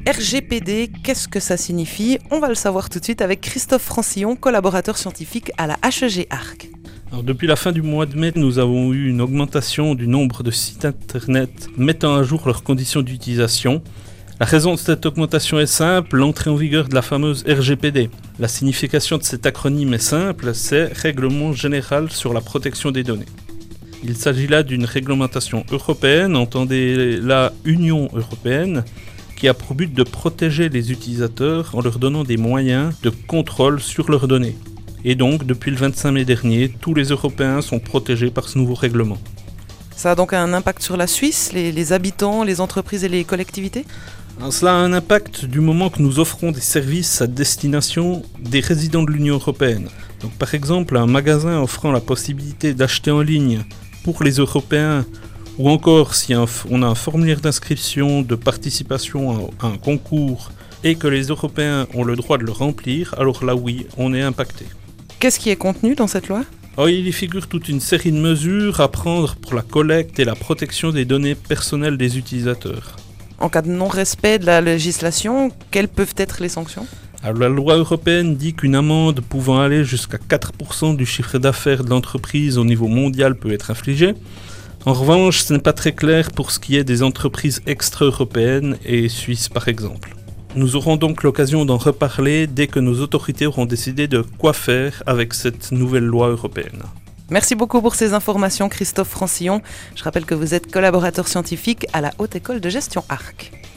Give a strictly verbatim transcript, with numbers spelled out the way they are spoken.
R G P D, qu'est-ce que ça signifie ? On va le savoir tout de suite avec Christophe Francillon, collaborateur scientifique à la H E G Arc. Alors, depuis la fin du mois de mai, nous avons eu une augmentation du nombre de sites internet mettant à jour leurs conditions d'utilisation. La raison de cette augmentation est simple, l'entrée en vigueur de la fameuse R G P D. La signification de cet acronyme est simple, c'est Règlement général sur la protection des données. Il s'agit là d'une réglementation européenne, entendez la Union européenne, qui a pour but de protéger les utilisateurs en leur donnant des moyens de contrôle sur leurs données. Et donc, depuis le vingt-cinq mai dernier, tous les Européens sont protégés par ce nouveau règlement. Ça a donc un impact sur la Suisse, les, les habitants, les entreprises et les collectivités ? Alors, cela a un impact du moment que nous offrons des services à destination des résidents de l'Union européenne. Donc, par exemple, un magasin offrant la possibilité d'acheter en ligne pour les Européens, ou encore si on a un formulaire d'inscription de participation à un concours et que les Européens ont le droit de le remplir, alors là oui, on est impacté. Qu'est-ce qui est contenu dans cette loi ? Alors, il y figure toute une série de mesures à prendre pour la collecte et la protection des données personnelles des utilisateurs. En cas de non-respect de la législation, quelles peuvent être les sanctions ? Alors, la loi européenne dit qu'une amende pouvant aller jusqu'à quatre pour cent du chiffre d'affaires de l'entreprise au niveau mondial peut être infligée. En revanche, ce n'est pas très clair pour ce qui est des entreprises extra-européennes et suisses par exemple. Nous aurons donc l'occasion d'en reparler dès que nos autorités auront décidé de quoi faire avec cette nouvelle loi européenne. Merci beaucoup pour ces informations, Christophe Francillon. Je rappelle que vous êtes collaborateur scientifique à la Haute École de Gestion Arc.